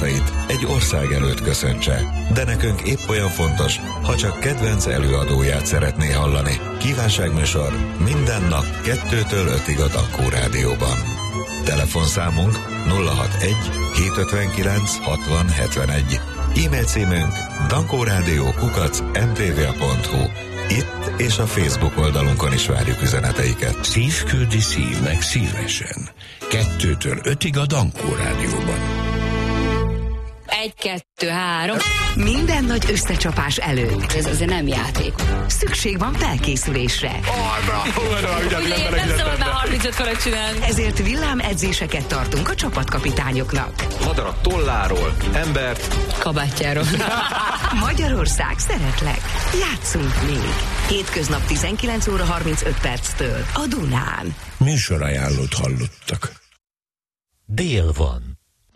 barátait egy ország előtt köszöntse. De nekünk épp olyan fontos, ha csak kedvenc előadóját szeretné hallani. Kívánságműsor minden nap 2-től 5-ig a Dankó Rádióban. Telefonszámunk 061 759 60 71. E-mail címünk dankórádió@mtva.hu. Itt és a Facebook oldalunkon is várjuk üzeneteiket. Szívküldi szívnek szívesen. 2-től 5-ig a Dankó Rádióban. 1, 2, 3. Minden nagy összecsapás előtt. Ez azért nem játék. Szükség van felkészülésre. Ugye nem szabad már 35 köröt csinálni. Ezért villámedzéseket tartunk a csapatkapitányoknak. Madarat tolláról, embert Kabátjáról. Magyarország, szeretlek. Játszunk még. Hétköznap 19 óra 35 perctől a Dunán. Műsorajánlót hallottak. Dél van.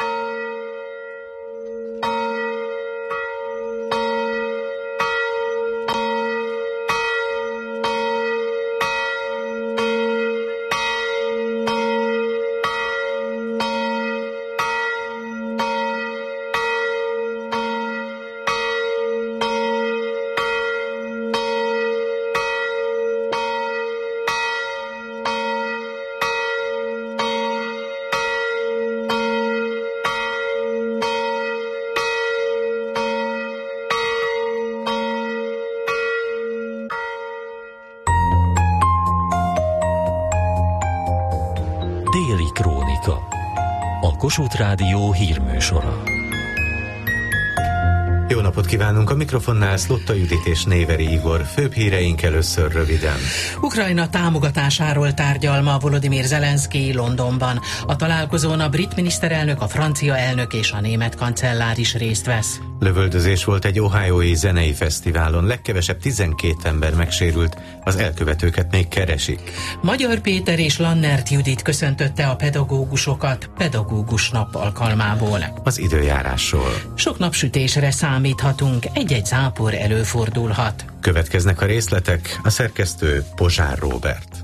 Déli Krónika. A Kossuth Rádió hírműsora. Jó napot kívánunk! A mikrofonnál Szlotta Judit és Néveri Igor. Főbb híreink először röviden. Ukrajna támogatásáról tárgyal ma Volodymyr Zelenszky Londonban. A találkozón a brit miniszterelnök, a francia elnök és a német kancellár is részt vesz. Lövöldözés volt egy ohiói zenei fesztiválon. Legkevesebb 12 ember megsérült, az elkövetőket még keresik. Magyar Péter és Lannert Judit köszöntötte a pedagógusokat pedagógus nap alkalmából. Az időjárásról. Sok napsütésre számíthatunk, egy-egy zápor előfordulhat. Következnek a részletek, a szerkesztő Pozsár Róbert.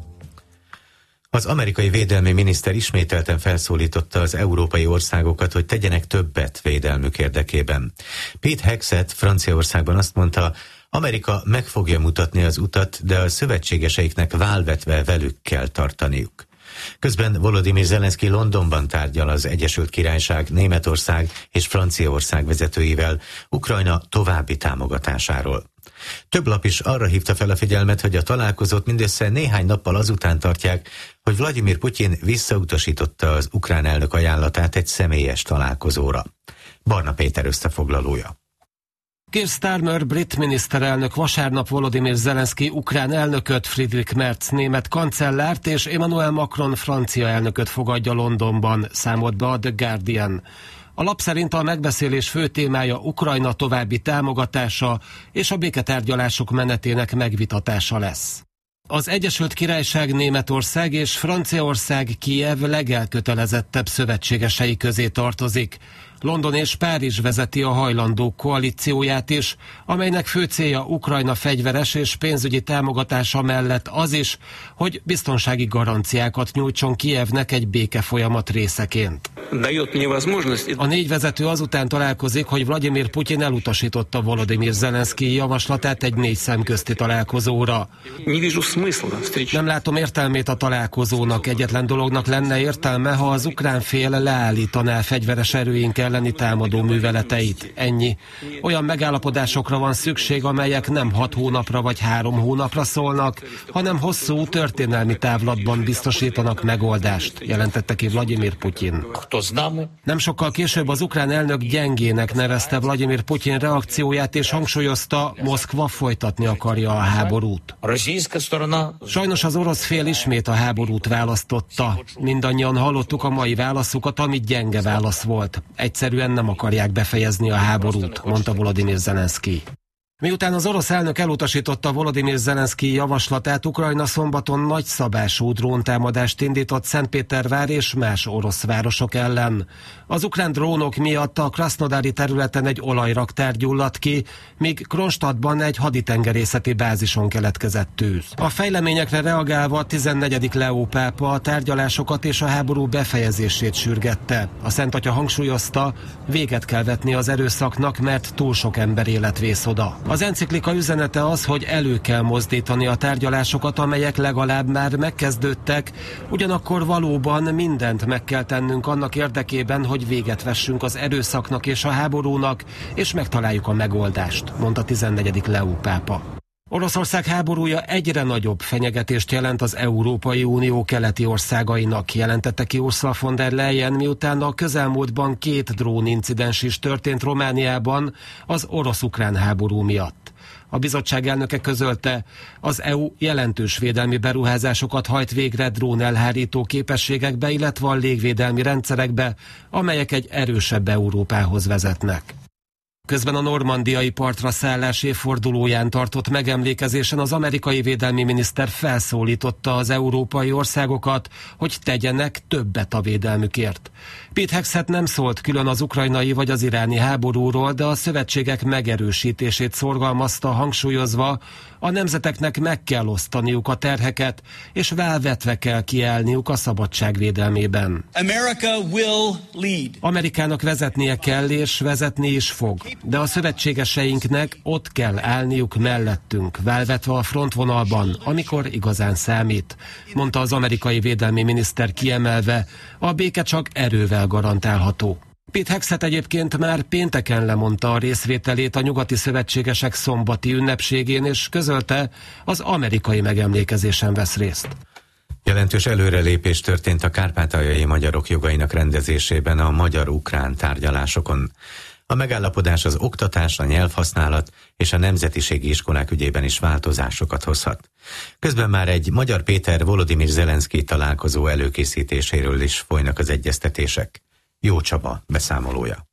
Az amerikai védelmi miniszter ismételten felszólította az európai országokat, hogy tegyenek többet védelmük érdekében. Pete Hegseth Franciaországban azt mondta, Amerika meg fogja mutatni az utat, de a szövetségeseiknek válvetve velük kell tartaniuk. Közben Volodymyr Zelenszky Londonban tárgyal az Egyesült Királyság, Németország és Franciaország vezetőivel Ukrajna további támogatásáról. Több lap is arra hívta fel a figyelmet, hogy a találkozót mindössze néhány nappal azután tartják, hogy Vladimir Putyin visszautasította az ukrán elnök ajánlatát egy személyes találkozóra. Barna Péter összefoglalója. Keir Starmer brit miniszterelnök vasárnap Volodymyr Zelenszky ukrán elnököt, Friedrich Merz német kancellárt és Emmanuel Macron francia elnököt fogadja Londonban, számolt be a The Guardian. A lap szerint a megbeszélés fő témája Ukrajna további támogatása és a béketárgyalások menetének megvitatása lesz. Az Egyesült Királyság, Németország és Franciaország Kijev legelkötelezettebb szövetségesei közé tartozik. London és Párizs vezeti a hajlandók koalícióját is, amelynek fő célja Ukrajna fegyveres és pénzügyi támogatása mellett az is, hogy biztonsági garanciákat nyújtson Kijevnek egy békefolyamat részeként. A négy vezető azután találkozik, hogy Vladimir Putyin elutasította Volodymyr Zelenszky javaslatát egy 4 szemközti találkozóra. Nem látom értelmét a találkozónak, egyetlen dolognak lenne értelme, ha az ukrán fél leállítaná fegyveres erőink elleni támadó műveleteit. Ennyi. Olyan megállapodásokra van szükség, amelyek nem 6 hónapra vagy 3 hónapra szólnak, hanem hosszú történelmi távlatban biztosítanak megoldást, jelentette ki Vladimir Putyin. Nem sokkal később az ukrán elnök gyengének nevezte Vladimir Putyin reakcióját, és hangsúlyozta, Moszkva folytatni akarja a háborút. Sajnos az orosz fél ismét a háborút választotta. Mindannyian hallottuk a mai válaszukat, ami gyenge válasz volt. Egyszerűen nem akarják befejezni a háborút, mondta Volodymyr Zelenszky. Miután az orosz elnök elutasította Volodymyr Zelenszkij javaslatát, Ukrajna szombaton nagyszabású dróntámadást indított Szentpétervár és más orosz városok ellen. Az ukrán drónok miatt a krasznodári területen egy olajraktár gyulladt ki, míg Kronstadtban egy haditengerészeti bázison keletkezett tűz. A fejleményekre reagálva a 14. Leó pápa a tárgyalásokat és a háború befejezését sürgette. A Szent Atya hangsúlyozta, véget kell vetni az erőszaknak, mert túl sok ember élet vész oda. Az enciklika üzenete az, hogy elő kell mozdítani a tárgyalásokat, amelyek legalább már megkezdődtek, ugyanakkor valóban mindent meg kell tennünk annak érdekében, hogy véget vessünk az erőszaknak és a háborúnak, és megtaláljuk a megoldást, mondta 14. Leó pápa. Oroszország háborúja egyre nagyobb fenyegetést jelent az Európai Unió keleti országainak, jelentette ki Ursula von der Leyen, miután a közelmúltban 2 drónincidens is történt Romániában az orosz-ukrán háború miatt. A bizottság elnöke közölte, az EU jelentős védelmi beruházásokat hajt végre drónelhárító képességekbe, illetve a légvédelmi rendszerekbe, amelyek egy erősebb Európához vezetnek. Közben a normandiai partra szállás évfordulóján tartott megemlékezésen az amerikai védelmi miniszter felszólította az európai országokat, hogy tegyenek többet a védelmükért. Pete Hegseth nem szólt külön az ukrajnai vagy az iráni háborúról, de a szövetségek megerősítését szorgalmazta, hangsúlyozva, a nemzeteknek meg kell osztaniuk a terheket, és válvetve kell kiállniuk a szabadság védelmében. Amerikának vezetnie kell, és vezetni is fog, de a szövetségeseinknek ott kell állniuk mellettünk, válvetve a frontvonalban, amikor igazán számít, mondta az amerikai védelmi miniszter kiemelve, a béke csak erővel garantálható. Pete Hegseth egyébként már pénteken lemondta a részvételét a nyugati szövetségesek szombati ünnepségén, és közölte, az amerikai megemlékezésen vesz részt. Jelentős előrelépés történt a kárpátaljai magyarok jogainak rendezésében a magyar-ukrán tárgyalásokon. A megállapodás az oktatás, a nyelvhasználat és a nemzetiségi iskolák ügyében is változásokat hozhat. Közben már egy Magyar Péter Volodymyr Zelenszkij találkozó előkészítéséről is folynak az egyeztetések. Jó Csaba beszámolója.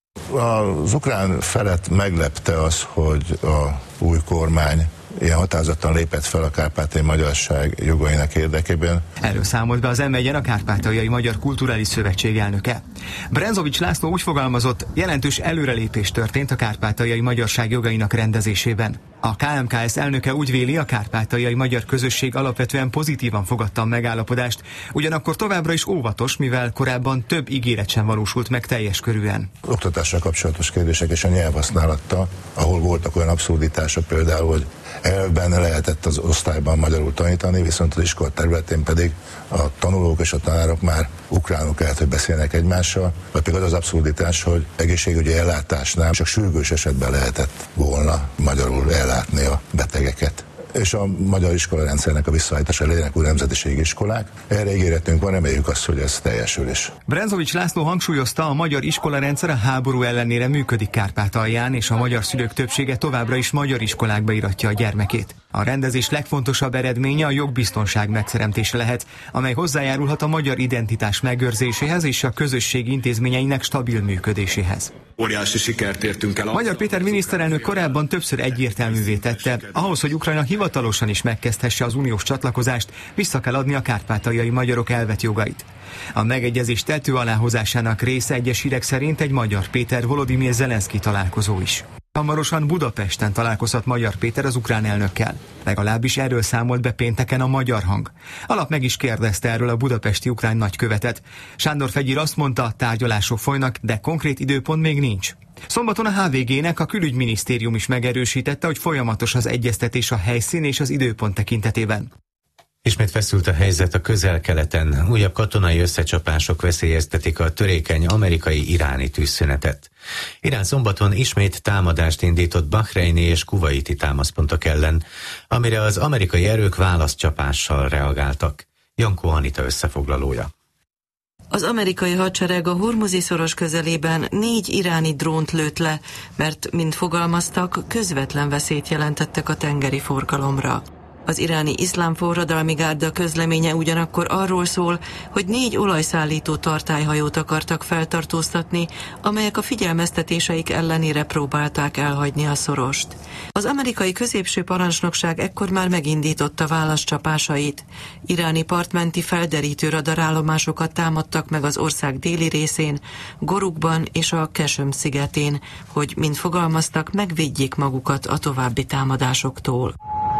Az ukrán felet meglepte az, hogy a új kormány ilyen határozottan lépett fel a kárpátaljai magyarság jogainak érdekében. Erről számolt be az M1-en a Kárpátaljai Magyar Kulturális Szövetség elnöke. Brenzovics László úgy fogalmazott, jelentős előrelépés történt a kárpátaljai magyarság jogainak rendezésében. A KMKS elnöke úgy véli, a kárpátaljai magyar közösség alapvetően pozitívan fogadta a megállapodást, ugyanakkor továbbra is óvatos, mivel korábban több ígéret sem valósult meg teljes körűen. Oktatással kapcsolatos kérdések és a nyelvhasználattal, ahol voltak olyan abszurditások például, hogy elvben lehetett az osztályban magyarul tanítani, viszont az iskola területén pedig a tanulók és a tanárok már ukránul kellett, hogy beszélnek egymással, vagy pedig az abszurditás, hogy egészségügyi ellátásnál csak sürgős esetben lehetett volna magyarul ellátni a betegeket. És a magyar iskolarendszernek a visszaállítása legyenek új nemzetiségi iskolák. Erre ígéretünk van, reméljük azt, hogy ez teljesül is. Brenzovics László hangsúlyozta, a magyar iskolarendszer a háború ellenére működik Kárpátalján, és a magyar szülők többsége továbbra is magyar iskolákba iratja a gyermekét. A rendezés legfontosabb eredménye a jogbiztonság megteremtése lehet, amely hozzájárulhat a magyar identitás megőrzéséhez és a közösség intézményeinek stabil működéséhez. Óriási sikert értünk el. Magyar Péter miniszterelnök korábban többször egyértelművé tette, ahhoz, hogy Ukrajna hivatalosan is megkezdhesse az uniós csatlakozást, vissza kell adni a kárpátaljai magyarok elvett jogait. A megegyezés tető aláhozásának része egyes hírek szerint egy Magyar Péter Volodymyr Zelenszkij találkozó is. Hamarosan Budapesten találkozhat Magyar Péter az ukrán elnökkel. Legalábbis erről számolt be pénteken a Magyar Hang. Alap meg is kérdezte erről a budapesti ukrán nagykövetet. Sándor Fegyir azt mondta, tárgyalások folynak, de konkrét időpont még nincs. Szombaton a HVG-nek a külügyminisztérium is megerősítette, hogy folyamatos az egyeztetés a helyszín és az időpont tekintetében. Ismét feszült a helyzet a Közel-Keleten. Újabb katonai összecsapások veszélyeztetik a törékeny amerikai-iráni tűzszünetet. Irán szombaton ismét támadást indított bahreini és kuvaiti támaszpontok ellen, amire az amerikai erők válaszcsapással reagáltak. Jankó Anita összefoglalója. Az amerikai hadsereg a Hormuzi-szoros közelében 4 iráni drónt lőtt le, mert, mint fogalmaztak, közvetlen veszélyt jelentettek a tengeri forgalomra. Az iráni iszlám forradalmi gárda közleménye ugyanakkor arról szól, hogy 4 olajszállító tartályhajót akartak feltartóztatni, amelyek a figyelmeztetéseik ellenére próbálták elhagyni a szorost. Az amerikai középső parancsnokság ekkor már megindította válaszcsapásait. Iráni partmenti felderítő radarállomásokat támadtak meg az ország déli részén, Gorukban és a Kesem szigetén, hogy, mint fogalmaztak, megvédjék magukat a további támadásoktól.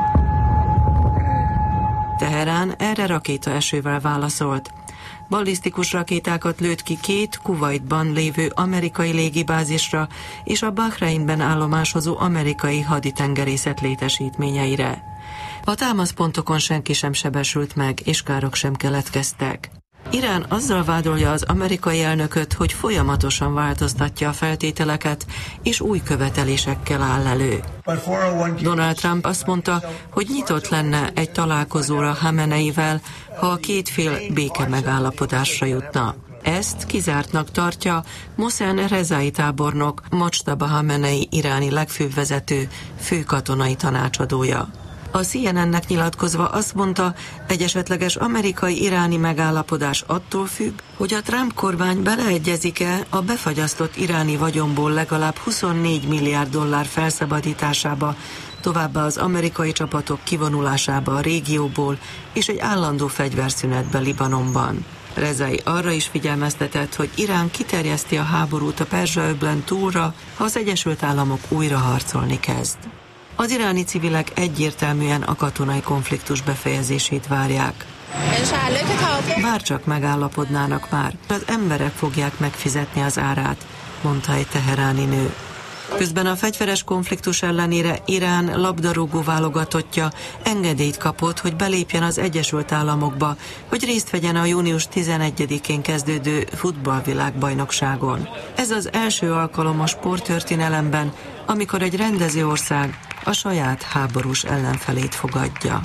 Teherán erre rakétaesővel válaszolt. Ballisztikus rakétákat lőtt ki 2 Kuwaitban lévő amerikai légibázisra és a Bahreinben állomásozó amerikai haditengerészet létesítményeire. A támaszpontokon senki sem sebesült meg, és károk sem keletkeztek. Irán azzal vádolja az amerikai elnököt, hogy folyamatosan változtatja a feltételeket, és új követelésekkel áll elő. Donald Trump azt mondta, hogy nyitott lenne egy találkozóra Khameneivel, ha a 2 fél béke megállapodásra jutna. Ezt kizártnak tartja Mohsen Rezai tábornok, Mojtaba Khamenei iráni legfőbb vezető, főkatonai tanácsadója. A CNN-nek nyilatkozva azt mondta, egy esetleges amerikai-iráni megállapodás attól függ, hogy a Trump kormány beleegyezik-e a befagyasztott iráni vagyonból legalább 24 milliárd dollár felszabadításába, továbbá az amerikai csapatok kivonulásába a régióból és egy állandó fegyverszünetbe Libanonban. Rezai arra is figyelmeztetett, hogy Irán kiterjeszti a háborút a Perzsa-öblen túlra, ha az Egyesült Államok újra harcolni kezd. Az iráni civilek egyértelműen a katonai konfliktus befejezését várják. Bárcsak megállapodnának már, az emberek fogják megfizetni az árát, mondta egy teheráni nő. Közben a fegyveres konfliktus ellenére Irán labdarúgó válogatottja engedélyt kapott, hogy belépjen az Egyesült Államokba, hogy részt vegyen a június 11-én kezdődő futballvilágbajnokságon. Ez az első alkalom a sporttörténelemben, amikor egy rendező ország a saját háborús ellenfelét fogadja.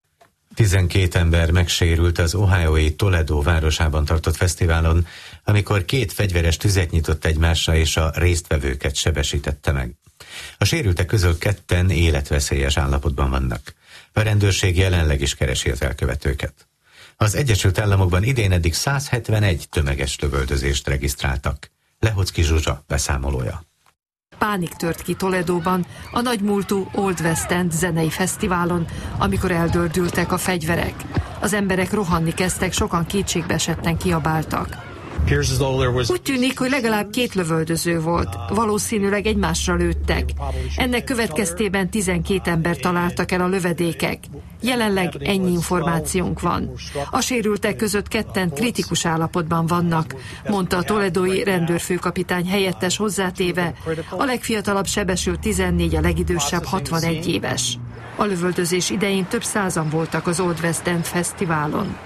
12 ember megsérült az ohiói Toledo városában tartott fesztiválon, amikor 2 fegyveres tüzet nyitott egymásra és a résztvevőket sebesítette meg. A sérültek közül 2 életveszélyes állapotban vannak. A rendőrség jelenleg is keresi az elkövetőket. Az Egyesült Államokban idén eddig 171 tömeges lövöldözést regisztráltak. Lehocki Zsuzsa beszámolója. Pánik tört ki Toledóban, a nagymúltú Old West End zenei fesztiválon, amikor eldördültek a fegyverek. Az emberek rohanni kezdtek, sokan kétségbeesetten kiabáltak. Úgy tűnik, hogy legalább 2 lövöldöző volt, valószínűleg egymásra lőttek. Ennek következtében 12 ember találtak el a lövedékek. Jelenleg ennyi információnk van. A sérültek között 2 kritikus állapotban vannak, mondta a toledói rendőrfőkapitány helyettes hozzátéve, a legfiatalabb sebesült 14, a legidősebb 61 éves. A lövöldözés idején több százan voltak az Old West End fesztiválon.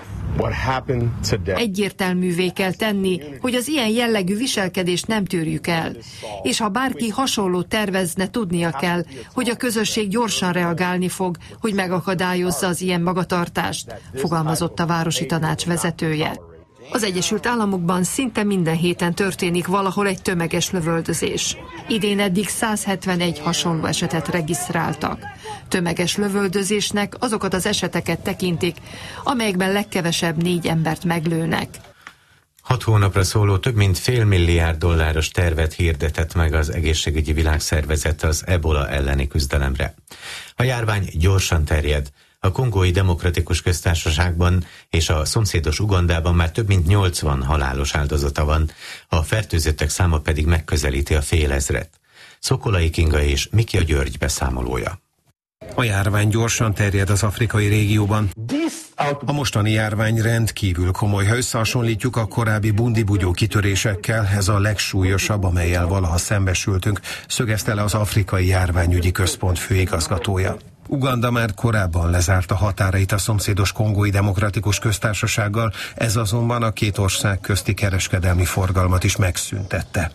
Egyértelművé kell tenni, hogy az ilyen jellegű viselkedést nem tűrjük el, és ha bárki hasonlót tervezne, tudnia kell, hogy a közösség gyorsan reagálni fog, hogy megakadályozza az ilyen magatartást, fogalmazott a városi tanács vezetője. Az Egyesült Államokban szinte minden héten történik valahol egy tömeges lövöldözés. Idén eddig 171 hasonló esetet regisztráltak. Tömeges lövöldözésnek azokat az eseteket tekintik, amelyekben legkevesebb 4 embert meglőnek. 6 hónapra szóló több mint $500 milliárd tervet hirdetett meg az Egészségügyi Világszervezet az ebola elleni küzdelemre. A járvány gyorsan terjed. A Kongói Demokratikus Köztársaságban és a szomszédos Ugandában már több mint 80 halálos áldozata van, a fertőzöttek száma pedig megközelíti a 100 000-et. Szokolai Kinga és Mikja György beszámolója. A járvány gyorsan terjed az afrikai régióban. A mostani járvány rendkívül komoly. Ha összehasonlítjuk a korábbi bundibugyó kitörésekkel, ez a legsúlyosabb, amellyel valaha szembesültünk, szögezte le az Afrikai Járványügyi Központ főigazgatója. Uganda már korábban lezárta határait a szomszédos Kongói Demokratikus Köztársasággal, ez azonban a 2 ország közti kereskedelmi forgalmat is megszüntette.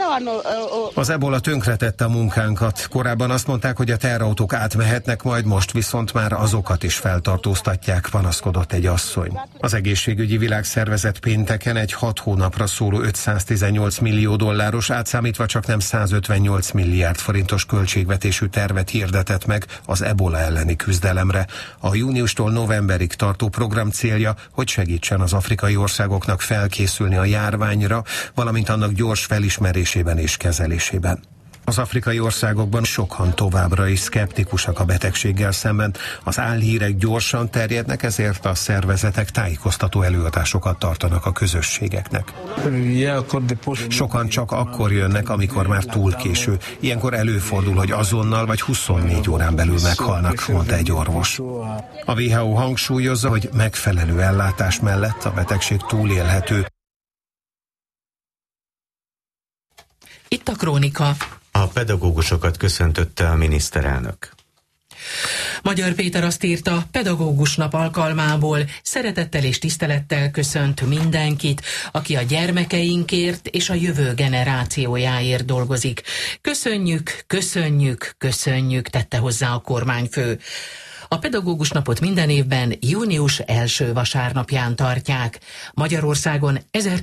Az ebola tönkretette a munkánkat. Korábban azt mondták, hogy a teherautók átmehetnek, majd most viszont már azokat is feltartóztatják, panaszkodott egy asszony. Az Egészségügyi Világszervezet pénteken egy 6 hónapra szóló $518 millió, átszámítva csak nem 158 milliárd forintos költségvetésű tervet hirdetett meg az ebola ebola elleni küzdelemre. A júniustól novemberig tartó program célja, hogy segítsen az afrikai országoknak felkészülni a járványra, valamint annak gyors felismerésében és kezelésében. Az afrikai országokban sokan továbbra is szkeptikusak a betegséggel szemben. Az álhírek gyorsan terjednek, ezért a szervezetek tájékoztató előadásokat tartanak a közösségeknek. Sokan csak akkor jönnek, amikor már túl késő. Ilyenkor előfordul, hogy azonnal vagy 24 órán belül meghalnak, mondta egy orvos. A WHO hangsúlyozza, hogy megfelelő ellátás mellett a betegség túlélhető. Itt a Krónika. A pedagógusokat köszöntötte a miniszterelnök. Magyar Péter azt írta, pedagógus nap alkalmából szeretettel és tisztelettel köszönt mindenkit, aki a gyermekeinkért és a jövő generációjáért dolgozik. Köszönjük, köszönjük, köszönjük, tette hozzá a kormányfő. A pedagógus napot minden évben június első vasárnapján tartják. Magyarországon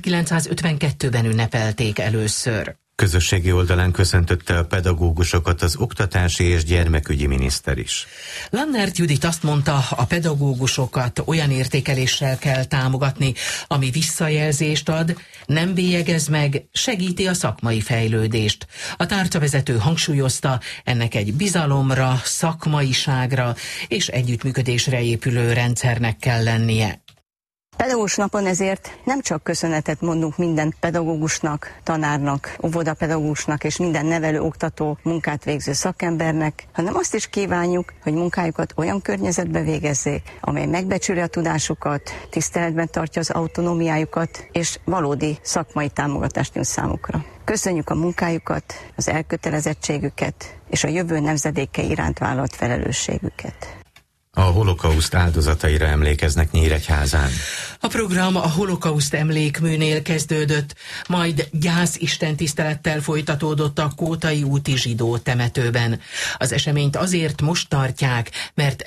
1952-ben ünnepelték először. Közösségi oldalán köszöntötte a pedagógusokat az oktatási és gyermekügyi miniszter is. Lannert Judit azt mondta, a pedagógusokat olyan értékeléssel kell támogatni, ami visszajelzést ad, nem bélyegez meg, segíti a szakmai fejlődést. A tárcavezető hangsúlyozta, ennek egy bizalomra, szakmaiságra és együttműködésre épülő rendszernek kell lennie. Pedagógus napon ezért nem csak köszönetet mondunk minden pedagógusnak, tanárnak, óvodapedagógusnak és minden nevelő, oktató, munkát végző szakembernek, hanem azt is kívánjuk, hogy munkájukat olyan környezetbe végezzék, amely megbecsüli a tudásukat, tiszteletben tartja az autonómiájukat és valódi szakmai támogatást nyújt számukra. Köszönjük a munkájukat, az elkötelezettségüket és a jövő nemzedékei iránt vállalt felelősségüket. A holokauszt áldozataira emlékeznek Nyíregyházán. A program a holokauszt emlékműnél kezdődött, majd gyászistentisztelettel folytatódott a Kótai úti zsidó temetőben. Az eseményt azért most tartják, mert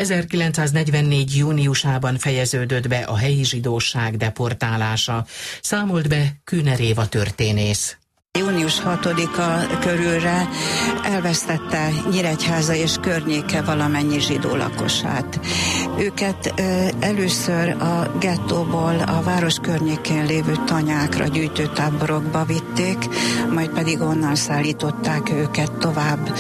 1944. júniusában fejeződött be a helyi zsidóság deportálása. Számolt be Kühner Éva történész. Június 6-a körülre elvesztette Nyíregyháza és környéke valamennyi zsidó lakosát. Őket először a gettóból a város környékén lévő tanyákra, gyűjtőtáborokba vitték, majd pedig onnan szállították őket tovább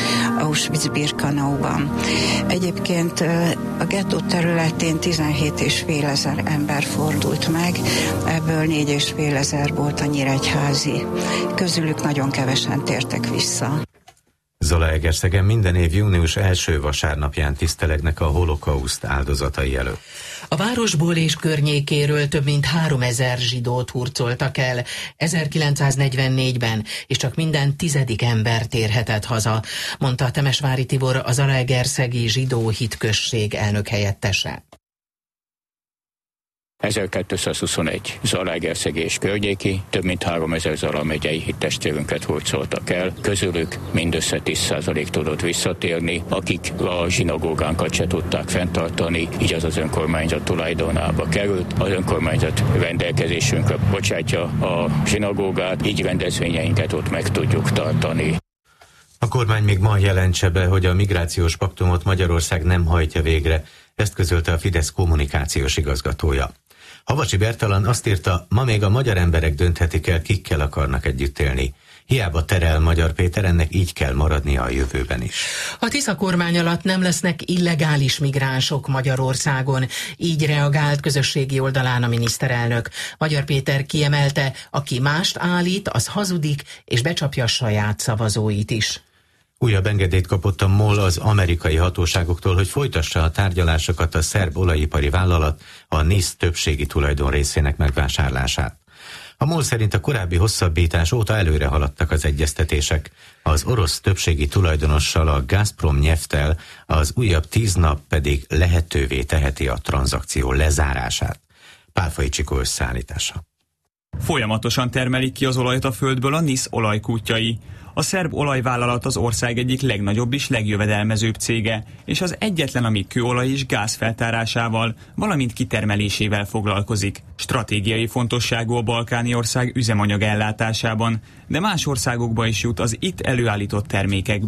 Auschwitz-Birkenauban. Egyébként a gettó területén 17,5 ezer ember fordult meg, ebből 4,5 ezer volt a nyíregyházi. Közülük nagyon kevesen tértek vissza. Zalaegerszegen minden év június első vasárnapján tisztelegnek a holokauszt áldozatai előtt. A városból és környékéről több mint 3000 zsidót hurcoltak el 1944-ben, és csak minden 10. ember térhetett haza, mondta Temesvári Tibor, a Zalaegerszegi Zsidó Hitközség elnökhelyettese. 1221 Zalaegerszeg és környéki, több mint 3000 Zala megyei hittestvérünket hurcoltak el, közülük mindössze 10% tudott visszatérni, akik a zsinagógánkat se tudták fenntartani, így az önkormányzat tulajdonába került. Az önkormányzat rendelkezésünkre bocsátja a zsinagógát, így rendezvényeinket ott meg tudjuk tartani. A kormány még ma jelentse be, hogy a migrációs paktumot Magyarország nem hajtja végre, ezt közölte a Fidesz kommunikációs igazgatója. Havasi Bertalan azt írta, ma még a magyar emberek dönthetik el, kikkel akarnak együtt élni. Hiába terel Magyar Péter, ennek így kell maradnia a jövőben is. A Tisza kormány alatt nem lesznek illegális migránsok Magyarországon, így reagált közösségi oldalán a miniszterelnök. Magyar Péter kiemelte, aki mást állít, az hazudik, és becsapja a saját szavazóit is. Újabb engedélyt kapott a MOL az amerikai hatóságoktól, hogy folytassa a tárgyalásokat a szerb olajipari vállalat a NIS többségi tulajdon részének megvásárlását. A MOL szerint a korábbi hosszabbítás óta előre haladtak az egyeztetések. Az orosz többségi tulajdonossal, a Gazprom Nyefttel az újabb 10 nap pedig lehetővé teheti a tranzakció lezárását. Pálfai Csikó összeállítása. Folyamatosan termelik ki az olajat a földből a NIS olajkútjai. A szerb olajvállalat az ország egyik legnagyobb és legjövedelmezőbb cége, és az egyetlen, ami kőolaj és gáz feltárásával, valamint kitermelésével foglalkozik. Stratégiai fontosságú a balkáni ország üzemanyag ellátásában, de más országokba is jut az itt előállított termékekből.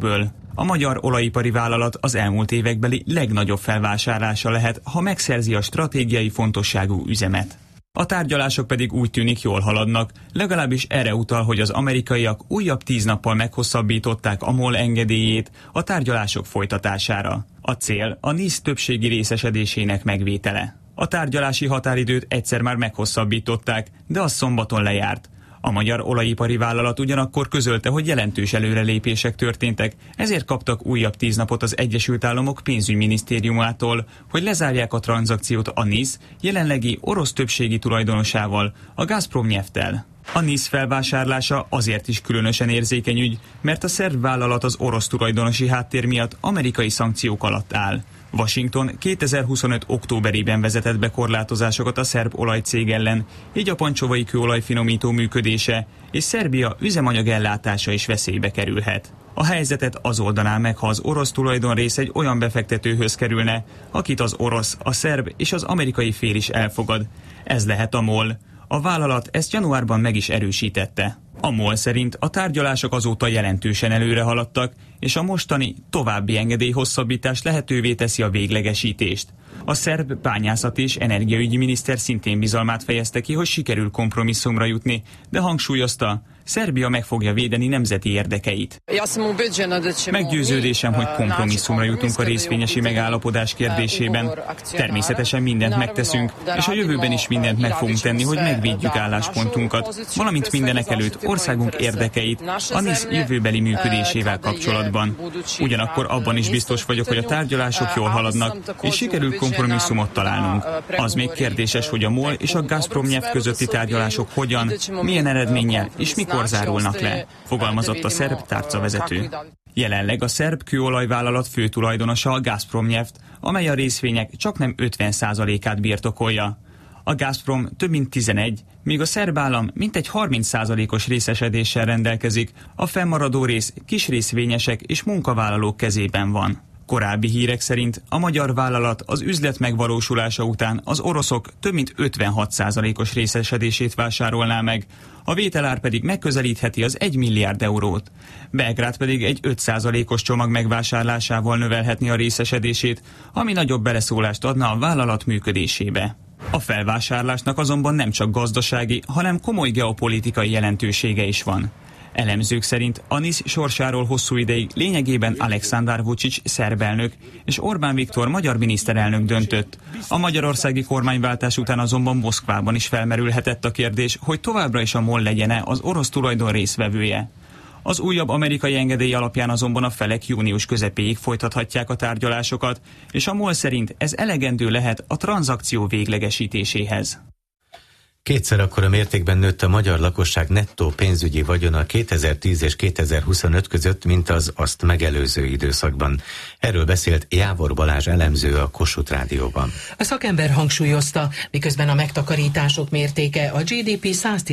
A magyar olajipari vállalat az elmúlt évekbeli legnagyobb felvásárlása lehet, ha megszerzi a stratégiai fontosságú üzemet. A tárgyalások pedig úgy tűnik jól haladnak, legalábbis erre utal, hogy az amerikaiak újabb 10 nappal meghosszabbították a MOL engedélyét a tárgyalások folytatására. A cél a NIS többségi részesedésének megvétele. A tárgyalási határidőt egyszer már meghosszabbították, de az szombaton lejárt. A magyar olajipari vállalat ugyanakkor közölte, hogy jelentős előrelépések történtek, ezért kaptak újabb 10 napot az Egyesült Államok pénzügyminisztériumától, hogy lezárják a tranzakciót a NIS jelenlegi orosz többségi tulajdonosával, a Gazpromnyefttel. A NIS felvásárlása azért is különösen érzékeny ügy, mert a szerb vállalat az orosz tulajdonosi háttér miatt amerikai szankciók alatt áll. Washington 2025. októberében vezetett be korlátozásokat a szerb olajcég ellen, így a pancsovai kőolajfinomító működése és Szerbia üzemanyagellátása is veszélybe kerülhet. A helyzetet az oldaná meg, ha az orosz tulajdonrész egy olyan befektetőhöz kerülne, akit az orosz, a szerb és az amerikai fél is elfogad. Ez lehet a MOL. A vállalat ezt januárban meg is erősítette. A MOL szerint a tárgyalások azóta jelentősen előre haladtak, és a mostani további engedélyhosszabbítás lehetővé teszi a véglegesítést. A szerb bányászati és energiaügyi miniszter szintén bizalmát fejezte ki, hogy sikerül kompromisszumra jutni, de hangsúlyozta, Szerbia meg fogja védeni nemzeti érdekeit. Meggyőződésem, hogy kompromisszumra jutunk a részvényesi megállapodás kérdésében. Természetesen mindent megteszünk, és a jövőben is mindent meg fogunk tenni, hogy megvédjük álláspontunkat, valamint mindenek előtt országunk érdekeit a NIS jövőbeli működésével kapcsolatban. Ugyanakkor abban is biztos vagyok, hogy a tárgyalások jól haladnak, és sikerül kompromisszumot találnunk. Az még kérdéses, hogy a MOL és a Gazpromnyeft közötti tárgyalások hogyan, milyen eredménnyel és mikor zárulnak le, fogalmazott a szerb tárcavezető. Jelenleg a szerb kőolajvállalat főtulajdonosa a Gazpromnyeft, amely a részvények csaknem 50%-át birtokolja. A Gazprom több mint 11, míg a szerb állam mintegy 30%-os részesedéssel rendelkezik, a fennmaradó rész kis részvényesek és munkavállalók kezében van. Korábbi hírek szerint a magyar vállalat az üzlet megvalósulása után az oroszok több mint 56%-os részesedését vásárolná meg, a vételár pedig megközelítheti az 1 milliárd eurót. Belgrád pedig egy 5%-os csomag megvásárlásával növelhetni a részesedését, ami nagyobb beleszólást adna a vállalat működésébe. A felvásárlásnak azonban nem csak gazdasági, hanem komoly geopolitikai jelentősége is van. Elemzők szerint a NIS sorsáról hosszú ideig lényegében Aleksandar Vučić szerb elnök és Orbán Viktor magyar miniszterelnök döntött. A magyarországi kormányváltás után azonban Moszkvában is felmerülhetett a kérdés, hogy továbbra is a MOL legyen-e az orosz tulajdon részvevője. Az újabb amerikai engedély alapján azonban a felek június közepéig folytathatják a tárgyalásokat, és a MOL szerint ez elegendő lehet a tranzakció véglegesítéséhez. Kétszer akkora mértékben nőtt a magyar lakosság nettó pénzügyi vagyona 2010 és 2025 között, mint az azt megelőző időszakban. Erről beszélt Jávor Balázs elemző a Kossuth Rádióban. A szakember hangsúlyozta, miközben a megtakarítások mértéke a GDP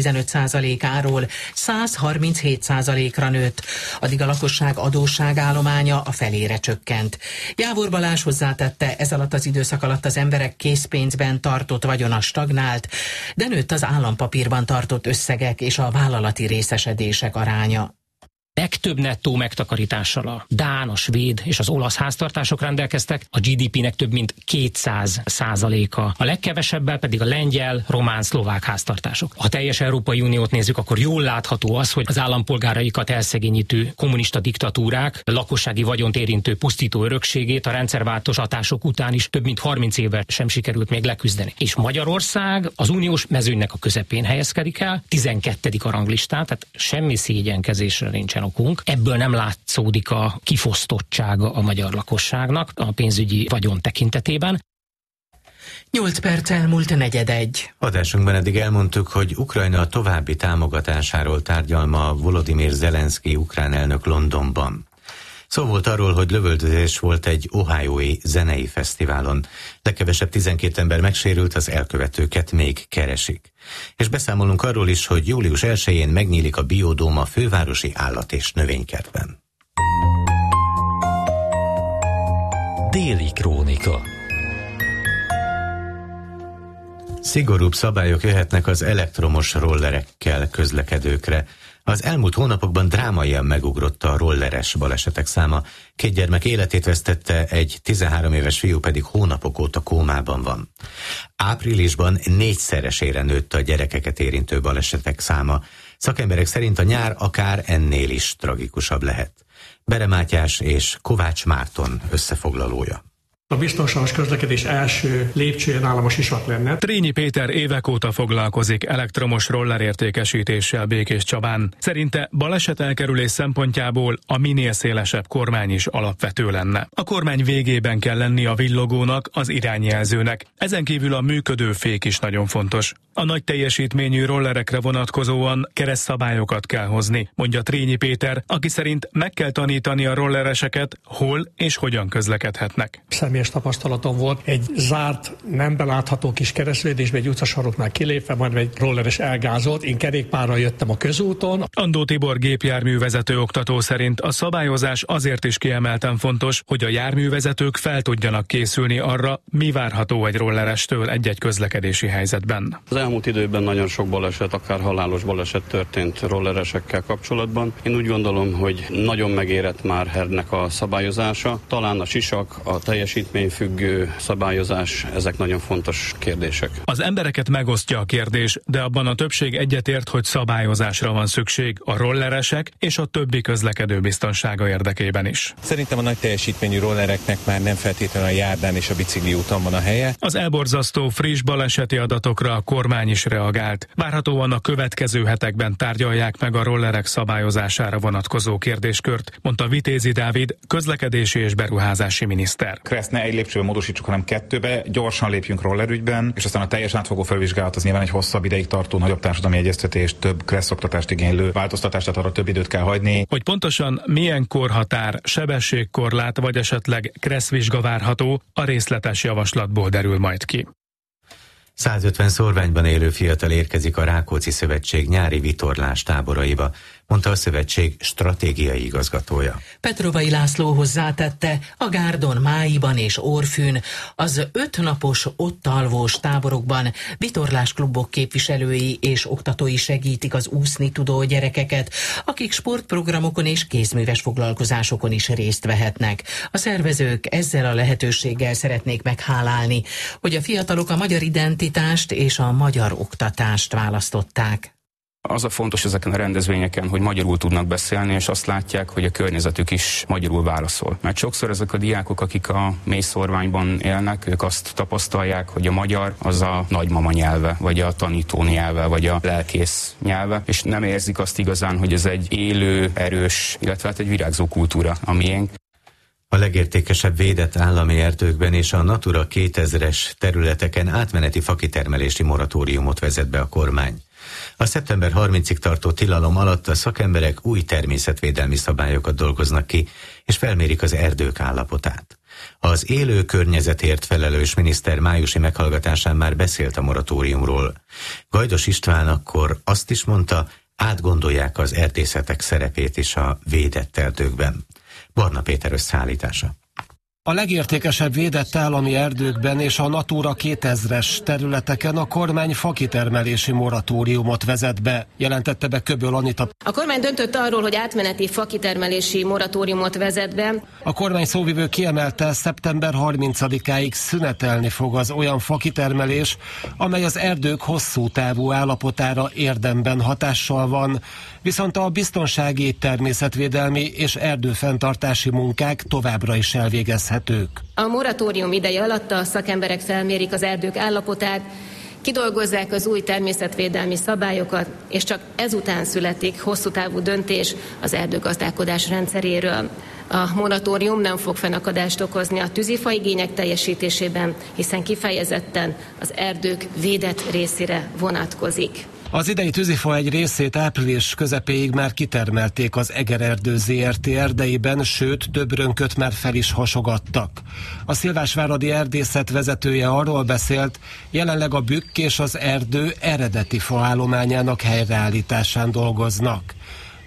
115%-áról 137%-ra nőtt, addig a lakosság adósságállománya a felére csökkent. Jávor Balázs hozzátette, ez alatt az időszak alatt az emberek készpénzben tartott vagyona stagnált, de nőtt az állampapírban tartott összegek és a vállalati részesedések aránya. Legtöbb nettó megtakarítással a dán, a svéd és az olasz háztartások rendelkeztek, a GDP-nek több mint 200%-a. A legkevesebbel pedig a lengyel, román, szlovák háztartások. Ha teljes Európai Uniót nézzük, akkor jól látható az, hogy az állampolgáraikat elszegényítő kommunista diktatúrák lakossági vagyont érintő pusztító örökségét a rendszerváltós hatások után is több mint 30 évvel sem sikerült még leküzdeni. És Magyarország az uniós mezőnynek a közepén helyezkedik el, 12. a ranglistán, tehát semmi szégyenkezésre nincsen okunk. Ebből nem látszódik a kifosztottsága a magyar lakosságnak a pénzügyi vagyon tekintetében. 8 perc elmúlt 4:01. Adásunkban eddig elmondtuk, hogy Ukrajna további támogatásáról tárgyal ma Volodymyr Zelenszky ukrán elnök Londonban. Szó volt arról, hogy lövöldözés volt egy ohiói zenei fesztiválon. Legkevesebb 12 ember megsérült, az elkövetőket még keresik. És beszámolunk arról is, hogy július 1-én megnyílik a Biodóm a fővárosi állat- és növénykertben. Déli Krónika. Szigorúbb szabályok jöhetnek az elektromos rollerekkel közlekedőkre. Az elmúlt hónapokban drámaian megugrott a rolleres balesetek száma. 2 gyermek életét vesztette, egy 13 éves fiú pedig hónapok óta kómában van. Áprilisban 4-szeresére nőtt a gyerekeket érintő balesetek száma. Szakemberek szerint a nyár akár ennél is tragikusabb lehet. Bere Mátyás és Kovács Márton összefoglalója. A biztonságos közlekedés első lépcsője nálam a sisak lenne. Trényi Péter évek óta foglalkozik elektromos rollerértékesítéssel Békéscsabán. Szerinte balesetelkerülés szempontjából a minél szélesebb kormány is alapvető lenne. A kormány végében kell lenni a villogónak, az irányjelzőnek. Ezen kívül a működő fék is nagyon fontos. A nagy teljesítményű rollerekre vonatkozóan keresztszabályokat kell hozni, mondja Trényi Péter, aki szerint meg kell tanítani a rollereseket, hol és hogyan közlekedhetnek. Személyes tapasztalatom volt, egy zárt, nem belátható kis keresztülésbe egy utcasaroknál kilépve, majd egy rolleres elgázolt, én kerékpárral jöttem a közúton. Andó Tibor gépjárművezető oktató szerint a szabályozás azért is kiemelten fontos, hogy a járművezetők fel tudjanak készülni arra, mi várható egy rollerestől egy-egy közlekedési helyzetben. Az elmúlt időben nagyon sok baleset, akár halálos baleset történt rolleresekkel kapcsolatban. Én úgy gondolom, hogy nagyon megérett már ennek a szabályozása. Talán a sisak, a teljesítményfüggő szabályozás, ezek nagyon fontos kérdések. Az embereket megosztja a kérdés, de abban a többség egyetért, hogy szabályozásra van szükség a rolleresek és a többi közlekedő biztonsága érdekében is. Szerintem a nagy teljesítményű rollereknek már nem feltétlenül a járdán és a bicikliúton van a helye. Az elborzasztó friss baleseti adatokra a kormány is reagált. Várhatóan a következő hetekben tárgyalják meg a rollerek szabályozására vonatkozó kérdéskört, mondta Vitézi Dávid, közlekedési és beruházási miniszter. Ezt ne egy lépcsőben módosítsuk, hanem 2-be, gyorsan lépjünk rollerügyben, és aztán a teljes átfogó felvizsgálat az nyilván egy hosszabb ideig tartó, nagyobb társadalmi egyeztetés, több kresszoktatást igénylő változtatást, tehát arra több időt kell hagyni. Hogy pontosan milyen korhatár, sebességkorlát vagy esetleg kresszvizsga várható, a részletes javaslatból derül majd ki. 150 szorványban élő fiatal érkezik a Rákóczi Szövetség nyári vitorlás táboraiba, mondta a szövetség stratégiai igazgatója. Petrovai László hozzátette, a Gárdon, Máiban és Orfűn az 5 napos ott alvós táborokban vitorlásklubok képviselői és oktatói segítik az úszni tudó gyerekeket, akik sportprogramokon és kézműves foglalkozásokon is részt vehetnek. A szervezők ezzel a lehetőséggel szeretnék meghálálni, hogy a fiatalok a magyar identitást és a magyar oktatást választották. Az a fontos ezeken a rendezvényeken, hogy magyarul tudnak beszélni, és azt látják, hogy a környezetük is magyarul válaszol. Mert sokszor ezek a diákok, akik a mélyszorványban élnek, ők azt tapasztalják, hogy a magyar az a nagymama nyelve, vagy a tanító nyelve, vagy a lelkész nyelve, és nem érzik azt igazán, hogy ez egy élő, erős, illetve hát egy virágzó kultúra, a miénk. A legértékesebb védett állami erdőkben és a Natura 2000-es területeken átmeneti fakitermelési moratóriumot vezet be a kormány. A szeptember 30-ig tartó tilalom alatt a szakemberek új természetvédelmi szabályokat dolgoznak ki, és felmérik az erdők állapotát. Az élő környezetért felelős miniszter májusi meghallgatásán már beszélt a moratóriumról. Gajdos István akkor azt is mondta, átgondolják az erdészetek szerepét is a védett erdőkben. Barna Péter összeállítása. A legértékesebb védett állami erdőkben és a Natura 2000-es területeken a kormány fakitermelési moratóriumot vezet be, jelentette be Köböl Anita. A kormány döntött arról, hogy átmeneti fakitermelési moratóriumot vezet be. A kormány szóvivő kiemelte, szeptember 30-áig szünetelni fog az olyan fakitermelés, amely az erdők hosszú távú állapotára érdemben hatással van, viszont a biztonsági, természetvédelmi és erdőfenntartási munkák továbbra is elvégezhetők. A moratórium ideje alatt a szakemberek felmérik az erdők állapotát, kidolgozzák az új természetvédelmi szabályokat, és csak ezután születik hosszú távú döntés az erdőgazdálkodás rendszeréről. A moratórium nem fog fennakadást okozni a tűzifa igények teljesítésében, hiszen kifejezetten az erdők védett részére vonatkozik. Az idei tűzifa egy részét április közepéig már kitermelték az Egererdő ZRT erdeiben, sőt több rönköt már fel is hasogattak. A szilvásváradi erdészet vezetője arról beszélt, jelenleg a bükk és az erdő eredeti faállományának helyreállításán dolgoznak.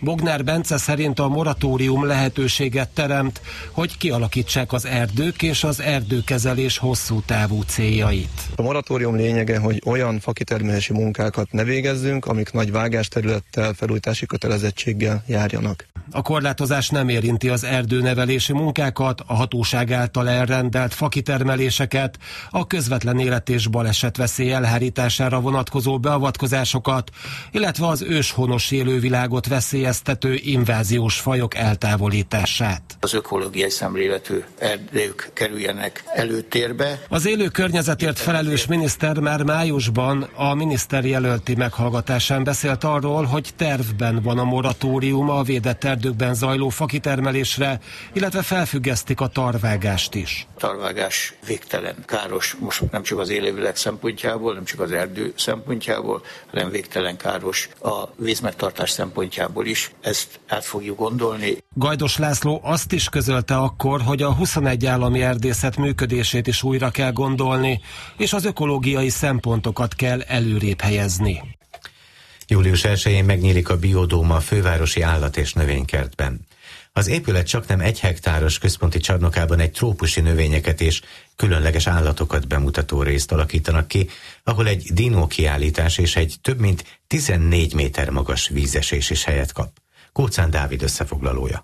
Bognár Bence szerint a moratórium lehetőséget teremt, hogy kialakítsák az erdők és az erdőkezelés hosszú távú céljait. A moratórium lényege, hogy olyan fakitermelési munkákat ne végezzünk, amik nagy vágásterülettel, felújítási kötelezettséggel járjanak. A korlátozás nem érinti az erdőnevelési munkákat, a hatóság által elrendelt fakitermeléseket, a közvetlen élet és balesetveszély elhárítására vonatkozó beavatkozásokat, illetve az őshonos élővilágot veszélyeztető inváziós fajok eltávolítását. Az ökológiai szemléletű erdők kerüljenek előtérbe. Az élő környezetért felelős miniszter már májusban a miniszter jelölti meghallgatásán beszélt arról, hogy tervben van a moratórium a védett erdőkben zajló fakitermelésre, illetve felfüggesztik a tarvágást is. A tarvágás végtelen káros, most nem csak az élővilág szempontjából, nem csak az erdő szempontjából, hanem végtelen káros a vízmegtartás szempontjából is. Ezt át fogjuk gondolni. Gajdos László azt is közölte akkor, hogy a 21 állami erdészet működését is újra kell gondolni, és az ökológiai szempontokat kell előrébb helyezni. Július 1-én megnyílik a biodóma a fővárosi állat- és növénykertben. Az épület csaknem 1 hektáros központi csarnokában egy trópusi növényeket és különleges állatokat bemutató részt alakítanak ki, ahol egy dinókiállítás és egy több mint 14 méter magas vízesés is helyet kap. Kóczán Dávid összefoglalója.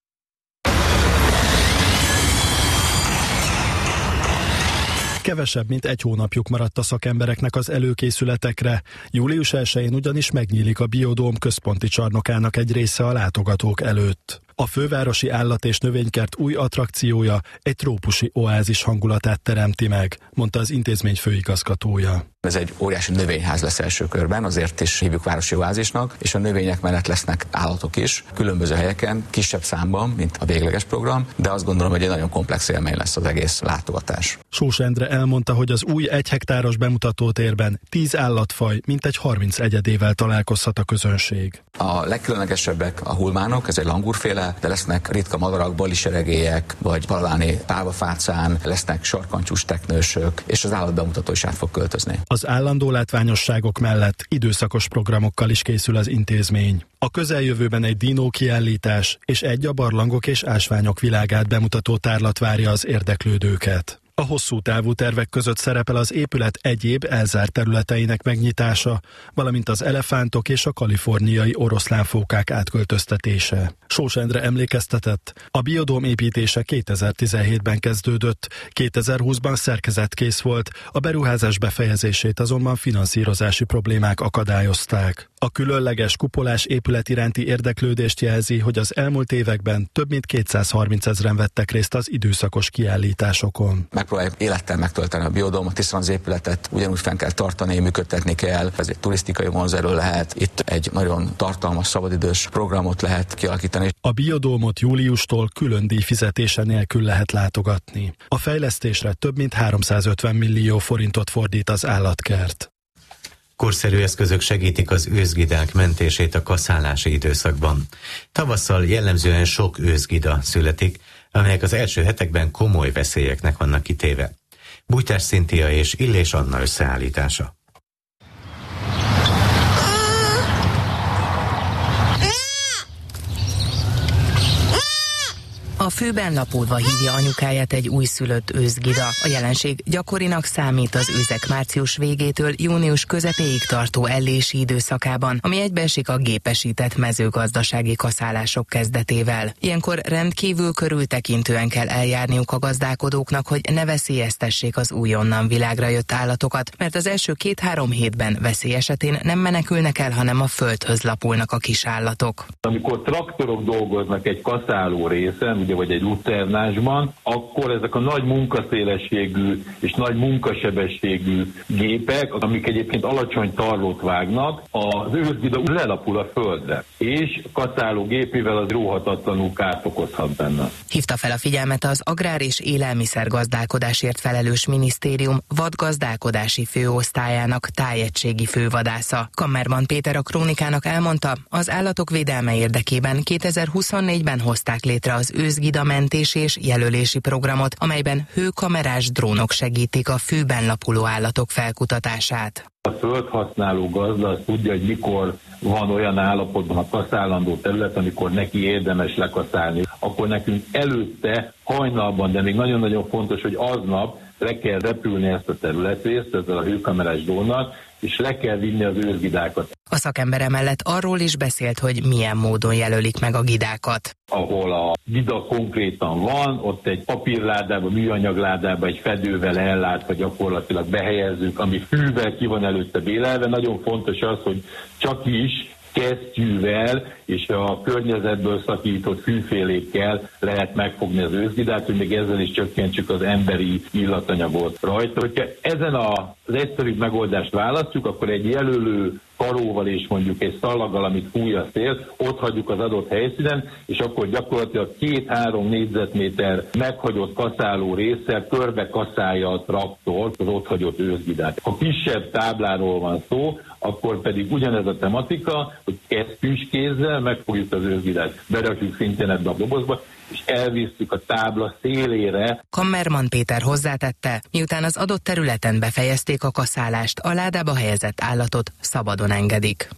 Kevesebb, mint 1 hónapjuk maradt a szakembereknek az előkészületekre. Július 1-én ugyanis megnyílik a biodóm központi csarnokának egy része a látogatók előtt. A fővárosi állat- és növénykert új attrakciója egy trópusi oázis hangulatát teremti meg, mondta az intézmény főigazgatója. Ez egy óriási növényház lesz első körben, azért is hívjuk városi oázisnak, és a növények mellett lesznek állatok is, különböző helyeken, kisebb számban, mint a végleges program, de azt gondolom, hogy egy nagyon komplex élmény lesz az egész látogatás. Sós Endre elmondta, hogy az új 1 hektáros bemutatótérben 10 állatfaj mintegy 30 egyedével találkozhat a közönség. A legkülönlegesebbek a hulmánok, ez egy langurféle, de lesznek ritka madarak, baliseregélyek, vagy palaváni pálvafácán, lesznek sarkantyús teknősök, és az állatbemutató is át fog költözni. Az állandó látványosságok mellett időszakos programokkal is készül az intézmény. A közeljövőben egy dinókiállítás és egy a barlangok és ásványok világát bemutató tárlat várja az érdeklődőket. A hosszú távú tervek között szerepel az épület egyéb elzárt területeinek megnyitása, valamint az elefántok és a kaliforniai oroszlánfókák átköltöztetése. Sós Endre emlékeztetett, a biodóm építése 2017-ben kezdődött, 2020-ban szerkezetkész volt, a beruházás befejezését azonban finanszírozási problémák akadályozták. A különleges kupolás épület iránti érdeklődést jelzi, hogy az elmúlt években több mint 230 000-en vettek részt az időszakos kiállításokon. Megpróbáljuk élettel megtölteni a biodómot, hiszen az épületet ugyanúgy fenn kell tartani, működtetni kell. Ez egy turisztikai vonzerő lehet, itt egy nagyon tartalmas szabadidős programot lehet kialakítani. A biodómot júliustól külön díjfizetése nélkül lehet látogatni. A fejlesztésre több mint 350 millió forintot fordít az állatkert. Korszerű eszközök segítik az őszgidák mentését a kaszálási időszakban. Tavasszal jellemzően sok őszgida születik, amelyek az első hetekben komoly veszélyeknek vannak kitéve. Bújtás Szintia és Illés Anna összeállítása. A főben lapulva hívja anyukáját egy újszülött őszgida. A jelenség gyakorinak számít az őzek március végétől június közepéig tartó ellési időszakában, ami egybeesik a gépesített mezőgazdasági kaszálások kezdetével. Ilyenkor rendkívül körültekintően kell eljárniuk a gazdálkodóknak, hogy ne veszélyeztessék az újonnan világra jött állatokat, mert az első 2-3 hétben veszély esetén nem menekülnek el, hanem a földhöz lapulnak a kisállatok. Amikor traktorok dolgoznak egy kaszáló részen, ugye, vagy egy luternásban, akkor ezek a nagy munkaszélességű és nagy munkasebességű gépek, amik egyébként alacsony tarlót vágnak, az őszgida lelapul a földre, és kaszáló gépével az róhatatlanul kárt okozhat benne. Hívta fel a figyelmet az Agrár- és Élelmiszergazdálkodásért felelős minisztérium vadgazdálkodási főosztályának tájegységi fővadásza. Kammerman Péter a Krónikának elmondta, az állatok védelme érdekében 2024-ben hozták létre az őszgida gidamentés és jelölési programot, amelyben hőkamerás drónok segítik a fűben lapuló állatok felkutatását. A földhasználó gazda az tudja, hogy mikor van olyan állapotban a kaszálandó terület, amikor neki érdemes lekaszálni. Akkor nekünk előtte, hajnalban, de még nagyon-nagyon fontos, hogy aznap le kell repülni ezt a területrészt, ezzel a hőkamerás drónnal, és le kell vinni az őrgidákat. A szakember emellett arról is beszélt, hogy milyen módon jelölik meg a gidákat. Ahol a gida konkrétan van, ott egy papírládába, műanyagládába, egy fedővel ellátva gyakorlatilag behelyezzük, ami fűvel ki van előtte bélelve. Nagyon fontos az, hogy csak is kesztyűvel és a környezetből szakított fűfélékkel lehet megfogni az őszgidát, hogy még ezzel is csökkentsük az emberi illatanyagot rajta. Hogyha ezen az egyszerűbb megoldást választjuk, akkor egy jelölő karóval és mondjuk egy szalaggal, amit fúj a szél, ott hagyjuk az adott helyszínen, és akkor gyakorlatilag 2-3 négyzetméter meghagyott kaszáló résszel körbe kaszálja a traktor az ott hagyott őszgidát. Ha kisebb tábláról van szó, akkor pedig ugyanez a tematika, hogy kesztyűs kézzel megfogjuk az őszgidát, berakjuk szintén ebbe a dobozba, és elvisztük a tábla szélére. Kammerman Péter hozzátette, miután az adott területen befejezték a kaszálást, a ládába helyezett állatot szabadon engedik.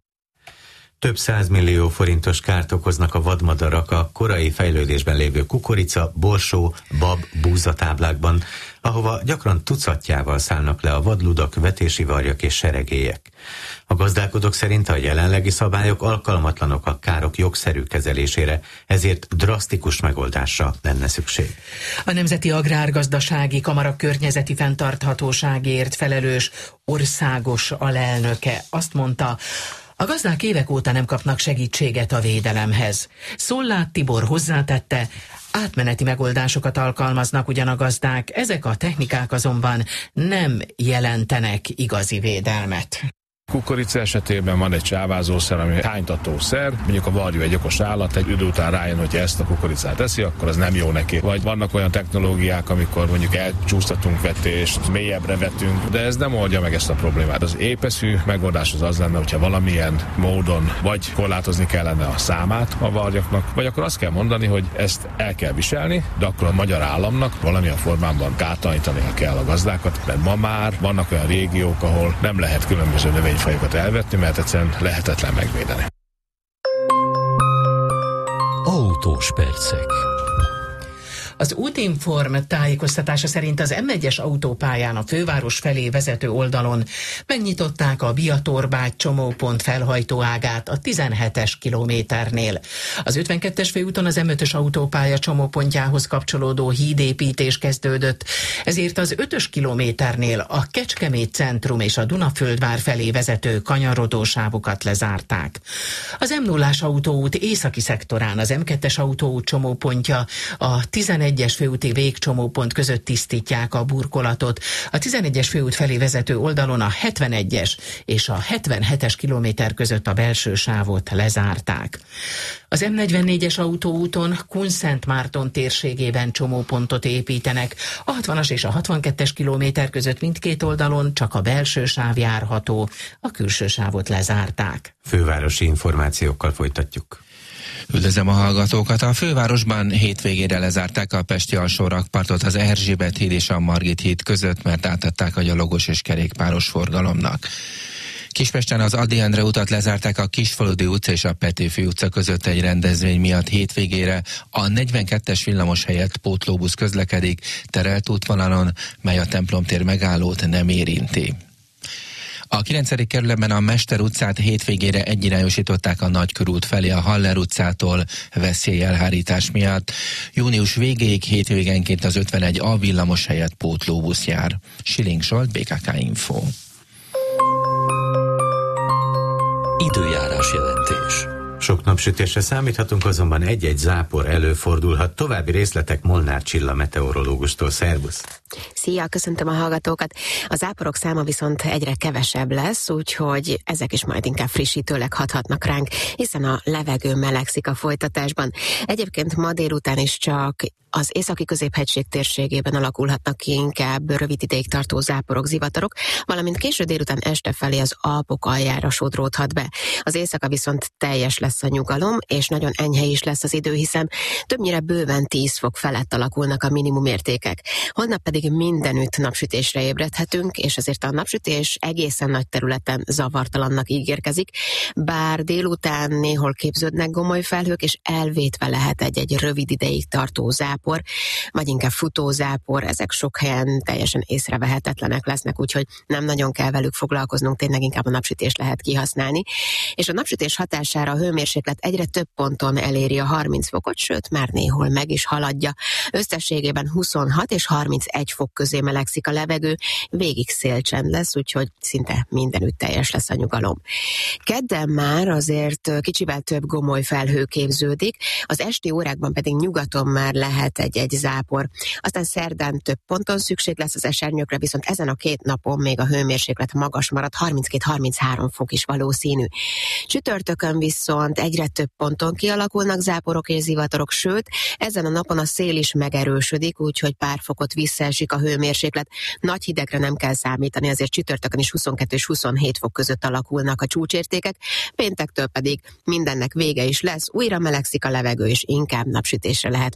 Több 100 millió forintos kárt okoznak a vadmadarak a korai fejlődésben lévő kukorica, borsó, bab, búzatáblákban, ahova gyakran tucatjával szállnak le a vadludak, vetési varjak és seregélyek. A gazdálkodók szerint a jelenlegi szabályok alkalmatlanok a károk jogszerű kezelésére, ezért drasztikus megoldásra lenne szükség. A Nemzeti Agrárgazdasági Kamara környezeti fenntarthatóságért felelős országos alelnöke azt mondta, a gazdák évek óta nem kapnak segítséget a védelemhez. Szollát Tibor hozzátette, átmeneti megoldásokat alkalmaznak ugyan a gazdák, ezek a technikák azonban nem jelentenek igazi védelmet. Kukorica esetében van egy csávázószer, ami hánytatószer, mondjuk a varjú egy okos állat, egy idő után rájön, hogy ezt a kukoricát eszi, akkor az nem jó neki. Vagy vannak olyan technológiák, amikor mondjuk elcsúsztatunk vetést, mélyebbre vetünk, de ez nem oldja meg ezt a problémát. Az épeszű megoldás az lenne, hogyha valamilyen módon vagy korlátozni kellene a számát a varjaknak, vagy akkor azt kell mondani, hogy ezt el kell viselni, de akkor a magyar államnak valamilyen formában kártalanítania kell a gazdákat, mert ma már vannak olyan régiók, ahol nem lehet különböző növényfajokat elvetni, mert egyszerűen lehetetlen megvédeni. Autós percek. Az Útinform tájékoztatása szerint az M1-es autópályán a főváros felé vezető oldalon megnyitották a Biatorbágy csomópont felhajtóágát a 17-es kilométernél. Az 52-es főúton az M5-ös autópálya csomópontjához kapcsolódó hídépítés kezdődött, ezért az 5-ös kilométernél a Kecskemét centrum és a Dunaföldvár felé vezető kanyarodó sávokat lezárták. Az M0-ás autóút északi szektorán az M2-es autóút csomópontja a 11-es főúti végcsomópont között tisztítják a burkolatot. A 11-es főút felé vezető oldalon a 71-es és a 77-es kilométer között a belső sávot lezárták. Az M44-es autóúton Kunszentmárton térségében csomópontot építenek. A 60-as és a 62-es kilométer között mindkét oldalon csak a belső sáv járható, a külső sávot lezárták. Fővárosi információkkal folytatjuk. Üdvözlöm a hallgatókat! A fővárosban hétvégére lezárták a pesti alsórakpartot az Erzsébet híd és a Margit híd között, mert átadták a gyalogos és kerékpáros forgalomnak. Kispesten az Ady Endre utat lezárták a Kisfaludy utca és a Petőfi utca között egy rendezvény miatt hétvégére. A 42-es villamos helyett pótlóbusz közlekedik terelt útvonalon, mely a templomtér megállót nem érinti. A 9. kerületben a Mester utcát hétvégére egyirányosították a Nagykörút felé a Haller utcától veszélyelhárítás miatt. Június végéig hétvégenként az 51A villamos helyett pótlóbusz jár. Siling Zsolt, BKK Info. Időjárás jelentés. Sok napsütésre számíthatunk, azonban egy-egy zápor előfordulhat. További részletek Molnár Csilla meteorológustól. Szervusz! Szia, köszöntöm a hallgatókat. A záporok száma viszont egyre kevesebb lesz, úgyhogy ezek is majd inkább frissítőleg hathatnak ránk, hiszen a levegő melegszik a folytatásban. Egyébként ma délután is csak az északi középhegység térségében alakulhatnak ki inkább rövid ideig tartó záporok, zivatarok, valamint késő délután este felé az Alpok aljára sodródhat be. Az éjszaka viszont teljes lesz a nyugalom, és nagyon enyhe is lesz az idő, hiszen többnyire bőven 10 fok felett alakulnak a minimumértékek. Holnap pedig mindenütt napsütésre ébredhetünk, és azért a napsütés egészen nagy területen zavartalannak ígérkezik, bár délután néhol képződnek gomoly felhők, és elvétve lehet egy rövid ideig tartó zápor, vagy inkább futózápor, ezek sok helyen teljesen észrevehetetlenek lesznek, úgyhogy nem nagyon kell velük foglalkoznunk, tényleg inkább a napsütést lehet kihasználni. És a napsütés hatására a hőmérséklet egyre több ponton eléri a 30 fokot, sőt már néhol meg is haladja. Összességében 26 és 31 fok közé melegszik a levegő, végig szélcsend lesz, úgyhogy szinte mindenütt teljes lesz a nyugalom. Kedden már azért kicsivel több gomoly felhő képződik, az esti órákban pedig nyugaton már lehet egy zápor. Aztán szerdán több ponton szükség lesz az esernyőkre, viszont ezen a 2 napon még a hőmérséklet magas marad, 32-33 fok is valószínű. Csütörtökön viszont egyre több ponton kialakulnak záporok és zivatarok, sőt, ezen a napon a szél is megerősödik, úgyhogy pár fokot visszaesik a hőmérséklet. Nagy hidegre nem kell számítani, azért csütörtökön is 22 és 27 fok között alakulnak a csúcsértékek, péntektől pedig mindennek vége is lesz, újra melegszik a levegő, és inkább napsütésre lehet